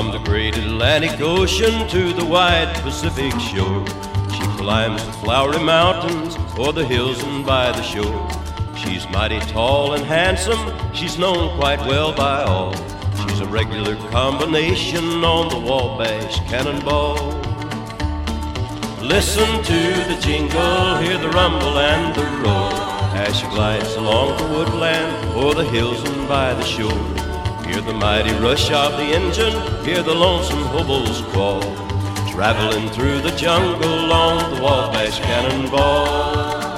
From the great Atlantic Ocean to the wide Pacific shore, she climbs the flowery mountains or the hills and by the shore. She's mighty tall and handsome, she's known quite well by all. She's a regular combination on the Wabash Cannonball. Listen to the jingle, hear the rumble and the roar, as she glides along the woodland o'er the hills and by the shore. Hear the mighty rush of the engine, hear the lonesome hobo's call, traveling through the jungle on the Wabash Cannonball.